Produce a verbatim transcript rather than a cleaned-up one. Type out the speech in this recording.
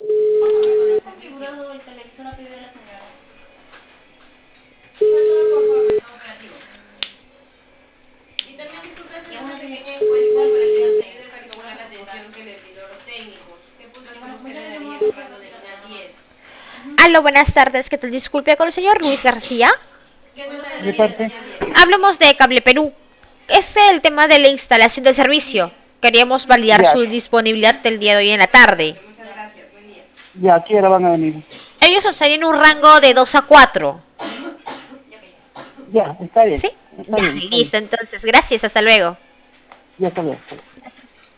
configurado el televisor a pedido de la señora. Y también disculpe hacer una pequeña encuesta para que nos ayude a calcular la atención que le brindó los técnicos. ¿Qué puntuación usted le daría hablando del uno al diez? Aló, buenas tardes. ¿Qué tal? Disculpe con el señor Luis García. ¿Qué nota le ¿De daría del parte? uno al diez? Hablamos de Cable Perú. Es el tema de la instalación del servicio. Queríamos validar Ya, su disponibilidad del día de hoy en la tarde. Muchas gracias, buen día. ya, ¿a qué hora van a venir? Ellos están en un rango de dos a cuatro. Ya, está bien. ¿Sí? Está Ya, bien, está bien. listo. Entonces, gracias. Hasta luego. Ya está bien.